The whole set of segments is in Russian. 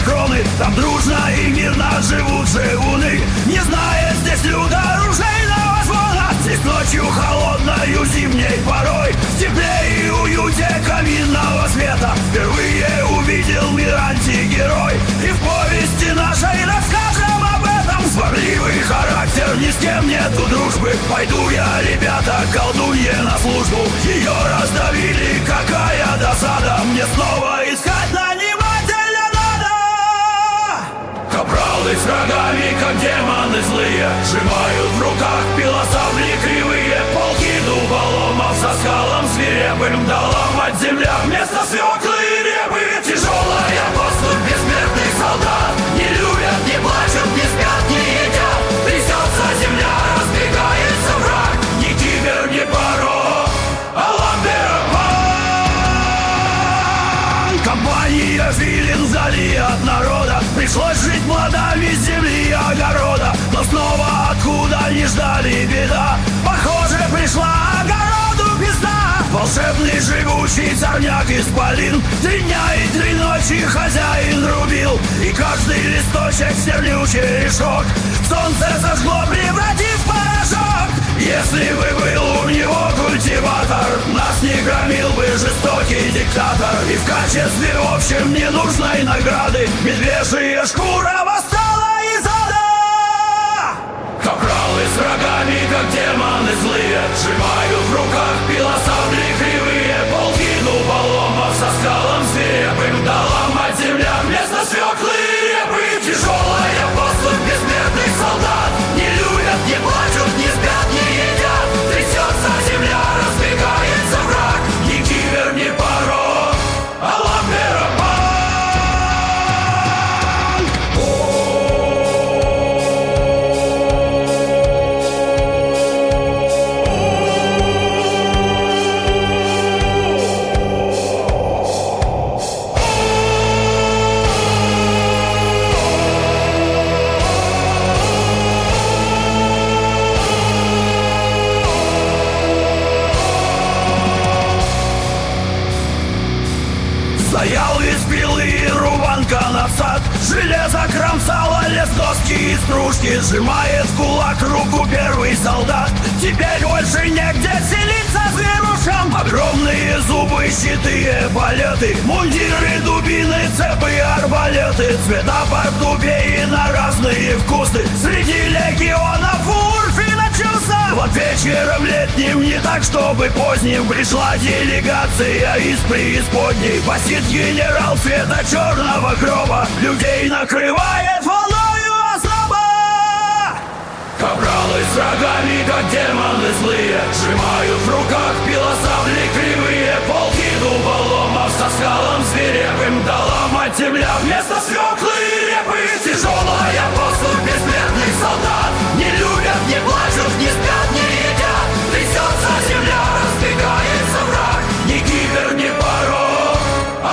кроны. Там дружно и мирно живут живуны, не зная здесь люда оружейного звона. Здесь ночью холодною зимней порой, в тепле и уюте каминного света впервые увидел мир антигерой. И в повести нашей расскажем об этом. Сварливый характер, ни с кем нету дружбы. Пойду я, ребята, колдунье на службу. Ее раздавили, какая досада. Мне снова искать нанимателя надо. Капралы с рогами, как демоны злые, сжимают в руках пилосабли кривые. Полки дуболомов со скалом свирепым, да ломать земля вместо свеклы и репы. Тяжелая поступь бессмертных солдат, не любят, не плачут, не спят, не едят. Трясется земля, разбегается враг, ни тигр, ни порог, а ламберман. Компания филин вдали от народа, пришлось жить плодами земли и огорода. Но снова откуда не ждали беда, похоже, пришла огороду пизда. Волшебный живучий сорняк исполин, 3 дня и 3 ночи хозяин рубил, и каждый листочек сернючий решок солнце сожгло, превратив в порошок. Если бы был у него культиватор, нас не громил бы жестокий диктатор. И в качестве общем ненужной награды медвежья шкура восстала из ада. Капралы с рогами, как демоны злые, сжимают в руках пилосабли кривые. Полки дуболомов со скалом свирепым, да ломать земля вместо свеклы и репы. Тяжелая поступь бессмертных солдат, не любят, не плачут, не спят, не едят. Трясется земля, разбегается враг, ни кибер, ни порог, а ламберман. Стоял из пилы и рубанка надсад, железо кромсало лес, доски и стружки, сжимает в кулак руку первый солдат. Теперь больше негде селиться зверушкам. Огромные зубы, щиты, эполеты, мундиры, дубины, цепы, арбалеты, цвета портупеи на разные вкусы. Среди легионов Урфи начался. Вот вечером летним, не так чтобы поздним, пришла делегация из преисподней. Басит генерал цвета черного гроба, людей накрывает волною озноба. Капралы с рогами, как демоны злые, сжимают в руках пилосабли кривые. Полки дуболомов со скалом свирепым, да ломать земля вместо свеклы и репы. Тяжелая поступь бессмертных солдат, не любят, не плачут, не спят, не едят. Трясется земля, разбегается враг, ни кибер, ни порог, а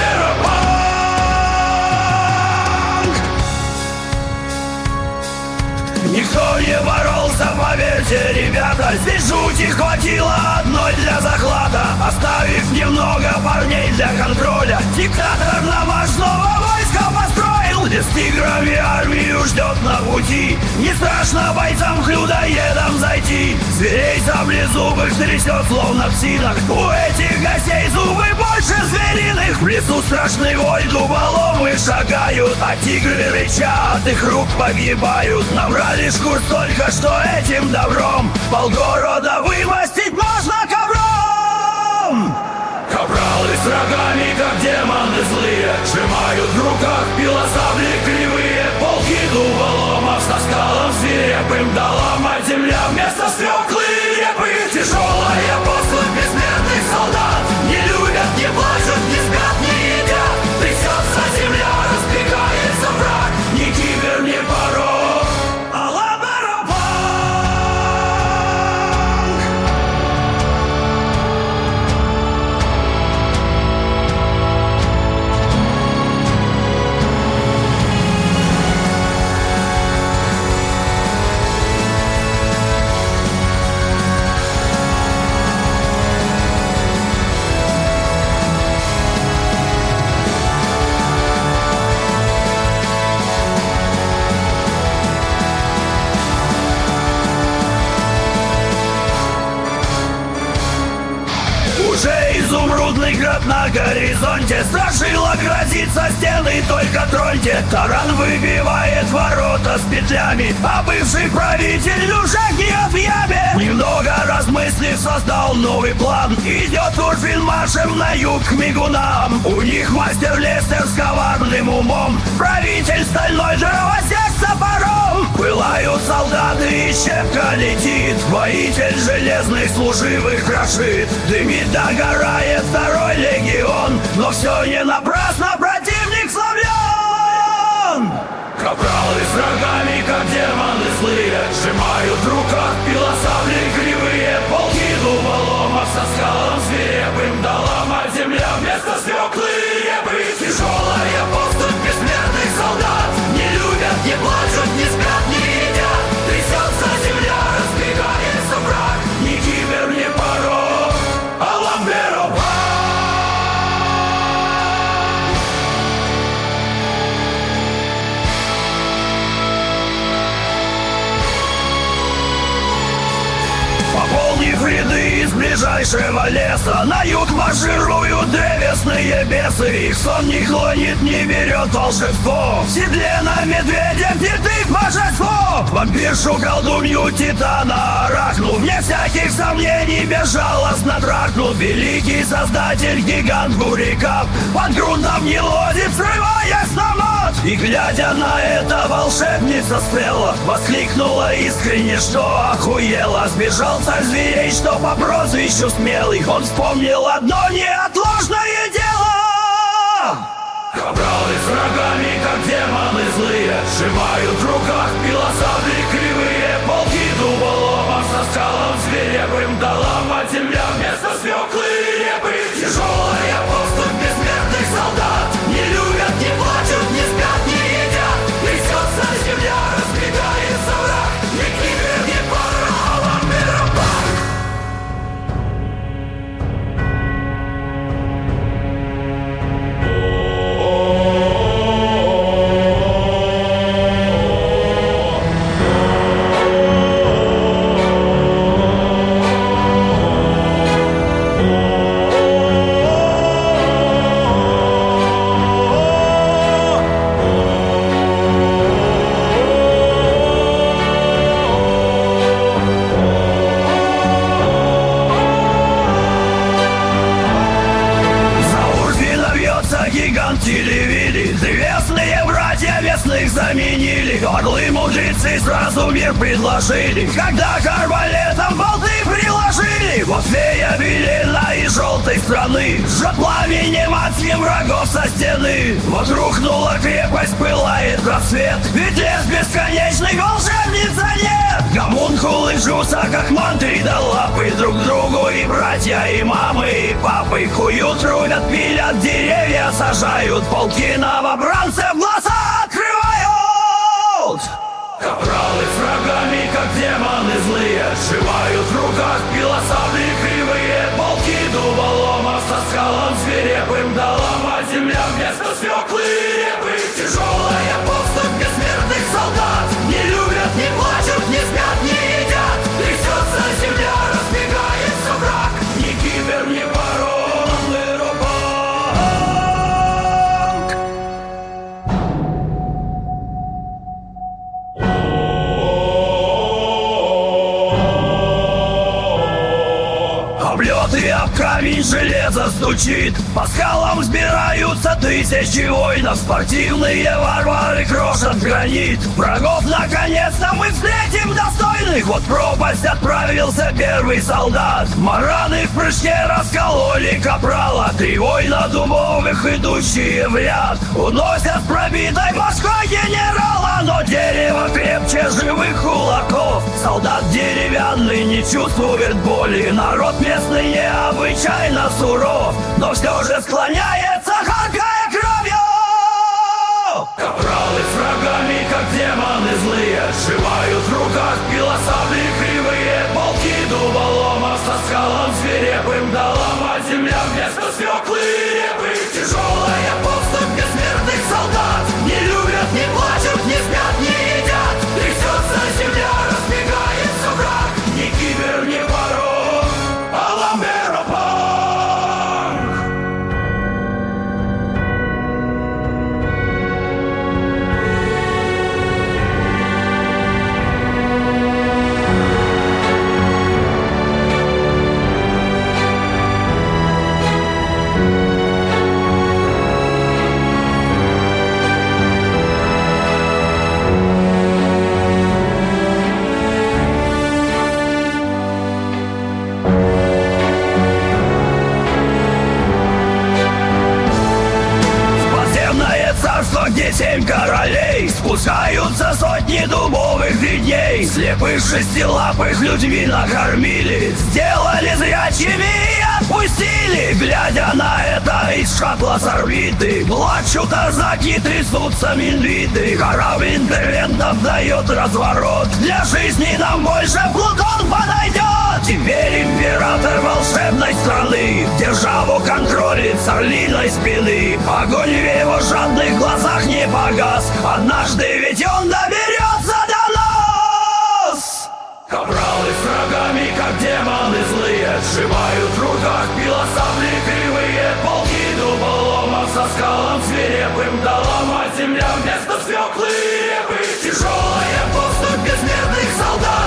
ламберман. Никто не боролся, поверьте, ребята, здесь жути хватило одной для захвата. Оставив немного парней для контроля, диктатор на снова войска построил. С тиграми армию ждет на пути, не страшно бойцам к людоедам зайти. Зверей саблезубых трясет словно псинок, у этих гостей зубы больше звериных. В лесу страшный вой, дуболомы шагают, а тигры рыча от их рук погибают. Набрали шкур столько, что этим добром полгорода вымостить можно ковром. Капралы с рогами, как демоны злые, сжимают в руках пилосабли кривые. Полки дуболомов со скалом свирепым, да ломать земля вместо свеклы и репы. Тяжелая поступь бессмертных солдат, не любят, не плачут, не спят, не едят. Трясется земля, разбегается враг, ни кибер, ни порог, а ламберман. на горизонте. Страшила грозится, стены только троньте. Таран выбивает ворота с петлями, а бывший правитель уже гниет в яме. Немного размыслив, создал новый план. Идет Урфин маршем на юг к мигунам. У них мастер Лестер с коварным умом, правитель стальной дровосек с топором. Пылают солдаты и щепка летит, воитель железных служивых крошит. Дымит, догорает второй легион, но все не напрасно, противник славян. Капралы с рогами, как демоны злые, сжимают в руках пилосабли кривые. Полки дуболомов со скалом свирепым, доломать земля вместо свеклы репы. Тяжелая поступь бессмертных солдат, не любят, не плачут, не спят, не едят. Трясется земля, разбегается враг, ни кибер, ни порог, а ламберо. Пополнив ряды из ближайшего леса, на юг маршируют древесные бесы. Их сон не клонит, не берет волшебство. В седле на медведя птицы божество. Вампиршу, колдунью, титана арахну, вне всяких сомнений безжалостно трахнул. Великий создатель, гигант бурикап, под грунтом не лозит, срываясь на мат. И глядя на это, волшебница Стелла воскликнула искренне, что охуела. Сбежал царь зверей, что по прозвищу Смелый. Он вспомнил одно неотложное дело. Капралы с рогами, как демоны злые, сжимают в руках пилосабли кривые. Полки дуболомов со скалом свирепым, доломать земля вместо свеклы репы. Тяжелая поступь бессмертных солдат, не любят, не плачут, не спят, не едят. Трясется земля, разбегается враг, ни кибер, ни пара, а ламберопах. Гигант Телевили, древесные братья весных заменили. Орлы мудрецы сразу мир предложили, когда к арбалетам болты приложили. Вот фея Велена из желтой страны жжет пламенем адским врагов со стены. Вот рухнула крепость, пылает рассвет, ведь лес бесконечный, волшебница нет. Гомункулы жутся, как мантри да лапы, друг другу и братья, и мамы, и папы. Куют, рубят, пилят, деревья сажают, полки новобранцев глаза открывают. Капралы с рогами, как демоны злые, сжимают в руках пилосабли кривые. Полки дуболомов со скалом свирепым, доломать земля вместо свеклы репы. Тяжелая поступь бессмертных солдат, не любят, не плачут, не спят, не едят. Трясется земля, разбегается враг, ни кибер, ни барон, ламберопах. Облеты об камень, железо стучит, по скалам сбираются тысячи воинов. Спортивные варвары крошат гранит, врагов наконец-то мы встретим достойных. Вот в пропасть отправился первый солдат, мараны в прыжке раскололи капрала. Три воина дубовых, идущие в ряд, уносят с пробитой башкой генерала. Но дерево крепче живых кулаков, солдат деревянный не чувствует боли. Народ местный необычайно суров, но все же склоняется, харкая кровью. Капралы с рогами, как демоны злые, сжимают в руках пилосабли кривые. Полки дуболомов со скалом свирепым, доломать земля вместо свеклы репы. Тяжелая поступь бессмертных солдат, не любят, не плачут, не спят, не едят. Трясется земля, разбегается враг, ни кибер, ни порог, а ламберопах. царство, где 7 королей, спускаются сотни дубовых гридней. Слепых шестилапых людьми накормили, сделали зрячими и отпустили. Глядя на это из шаттла с орбиты, плачут арзаки, трясутся минвиты. Корабль интервентов дает разворот, для жизни нам больше Плутон подойдет. Теперь император волшебной страны державу контролит с орлиной спины. Огонь в его жадных глазах не погас, однажды ведь он доберется до нас. Капралы с рогами, как демоны злые, сжимают в руках пилосабли кривые. Полки дуболомов со скалом свирепым, доломать земля вместо свеклы и репы. Тяжелая поступь бессмертных солдат